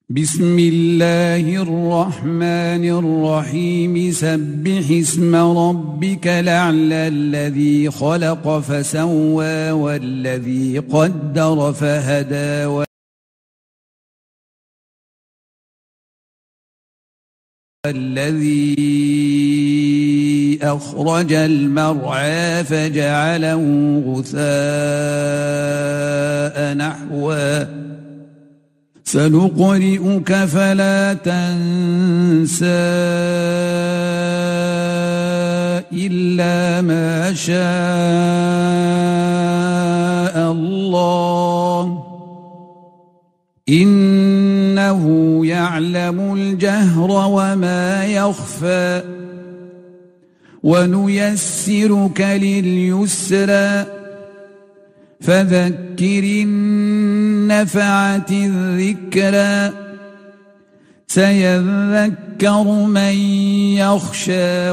بسم الله الرحمن الرحيم سبح اسم ربك الأعلى الذي خلق فسوى والذي قدر فهدى والذي أخرج المرعى فجعله غثاء نحوا سنقرئك فلا تنسى إلا ما شاء الله إنه يعلم الجهر وما يخفى ونيسرك لليسرى فذكر النفعة الذكرى سيذكر من يخشى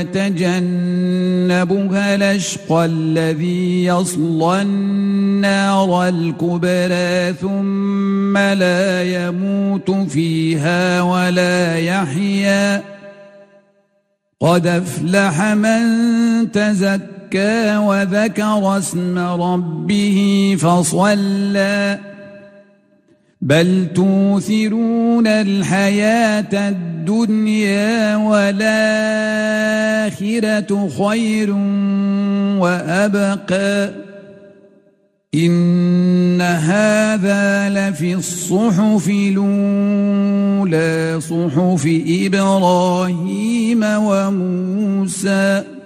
ويتجنبها الأشقى الذي يصلى النار الكبرى ثم لا يموت فيها ولا يحيا قد أفلح من تزكى وذكر اسم ربه فصلى بل توثرون الحياة الدنيا والآخرة خير وأبقى إن هذا لفي الصحف الأولى صحف إبراهيم وموسى